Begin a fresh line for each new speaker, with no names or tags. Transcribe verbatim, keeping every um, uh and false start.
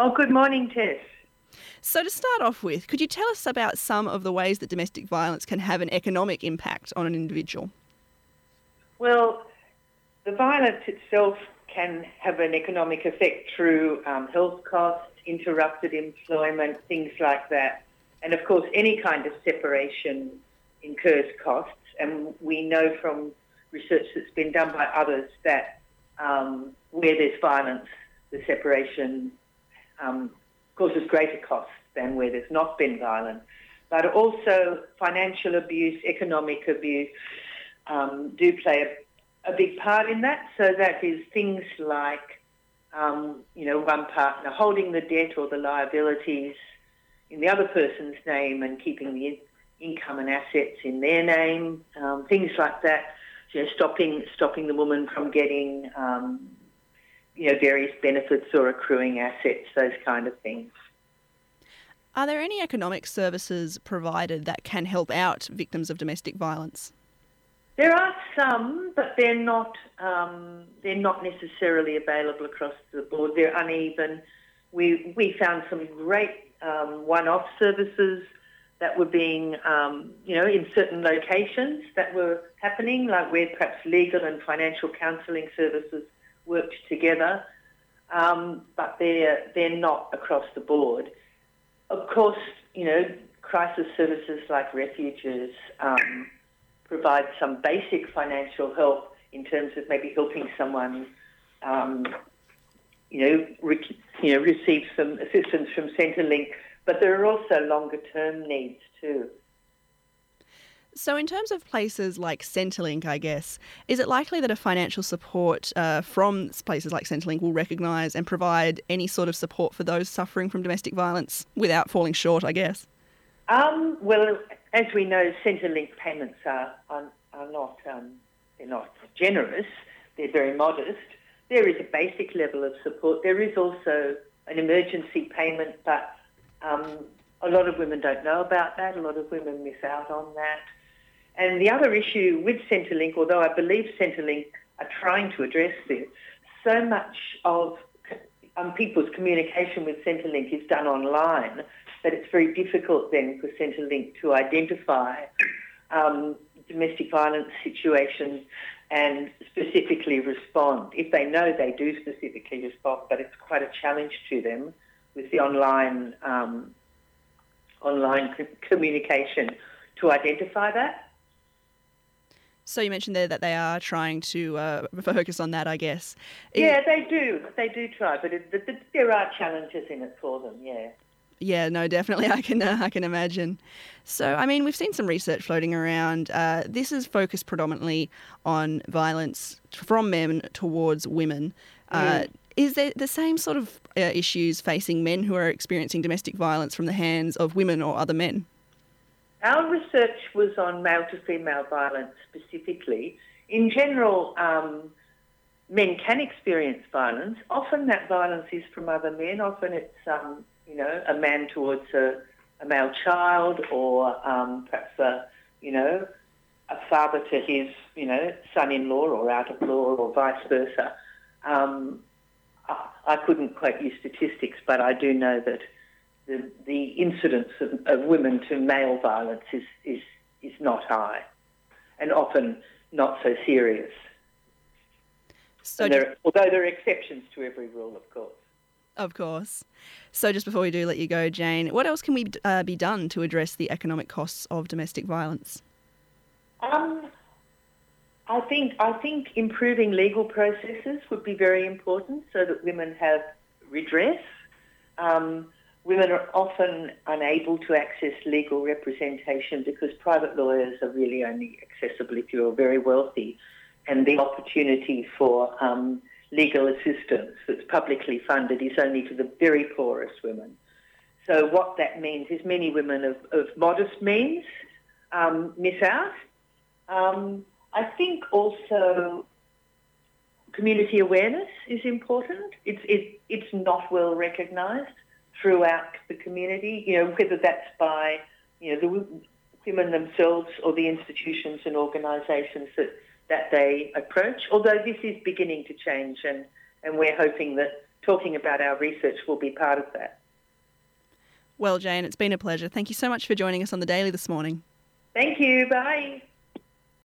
Oh, good morning, Tess.
So to start off with, could you tell us about some of the ways that domestic violence can have an economic impact on an individual?
Well, the violence itself can have an economic effect through um, health costs, interrupted employment, things like that. And of course, any kind of separation incurs costs. And we know from research that's been done by others that um, where there's violence, the separation um, causes greater costs than where there's not been violence. But also financial abuse, economic abuse um, do play a, a big part in that. So that is things like, um, you know, one partner holding the debt or the liabilities in the other person's name and keeping the in- income and assets in their name, um, things like that. You know, stopping stopping the woman from getting, um, you know, various benefits or accruing assets, those kind of things.
Are there any economic services provided that can help out victims of domestic violence?
There are some, but they're not um, they're not necessarily available across the board. They're uneven. We we found some great um, one-off services that were being, um, you know, in certain locations that were happening, like where perhaps legal and financial counselling services worked together, um, but they're they're not across the board. Of course, you know, crisis services like refuges um, provide some basic financial help in terms of maybe helping someone, um, you know, re- you know, receive some assistance from Centrelink. But there are also longer-term needs too.
So in terms of places like Centrelink, I guess, is it likely that a financial support uh, from places like Centrelink will recognise and provide any sort of support for those suffering from domestic violence without falling short, I guess?
Um, well, as we know, Centrelink payments are, are, are not, um, they're not generous. They're very modest. There is a basic level of support. There is also an emergency payment, but Um, a lot of women don't know about that. A lot of women miss out on that. And the other issue with Centrelink, although I believe Centrelink are trying to address this, so much of um, people's communication with Centrelink is done online that it's very difficult then for Centrelink to identify um, domestic violence situations and specifically respond. If they know, they do specifically respond, but it's quite a challenge to them with the online um, online c- communication to identify that.
So you mentioned there that they are trying to uh, focus on that, I guess. Is
Yeah, they do. They do try, but it, it, it, there are challenges in it for them, yeah.
Yeah, no, definitely. I can uh, I can imagine. So, I mean, we've seen some research floating around. Uh, this is focused predominantly on violence from men towards women. Uh,
Mm.
Is there the same sort of uh, issues facing men who are experiencing domestic violence from the hands of women or other men?
Our research was on male-to-female violence specifically. In general, um, men can experience violence. Often that violence is from other men. Often it's, um, you know, a man towards a, a male child or um, perhaps a, you know, a father to his, you know, son-in-law or out-of-law or vice versa. Um, I couldn't quote you statistics, but I do know that the, the incidence of, of women to male violence is, is, is not high and often not so serious.
So
And there, although there are exceptions to every rule, of course.
Of course. So just before we do let you go, Jane, what else can we uh, be done to address the economic costs of domestic violence?
Um, I think I think improving legal processes would be very important so that women have redress. Um, women are often unable to access legal representation because private lawyers are really only accessible if you're very wealthy, and the opportunity for um, legal assistance that's publicly funded is only for the very poorest women. So what that means is many women of, of modest means um, miss out. Um, I think also community awareness is important. It's it, it's not well recognised throughout the community. You know, whether that's by you know the women themselves or the institutions and organisations that that they approach. Although this is beginning to change, and and we're hoping that talking about our research will be part of that.
Well, Jane, it's been a pleasure. Thank you so much for joining us on The Daily this morning.
Thank you. Bye.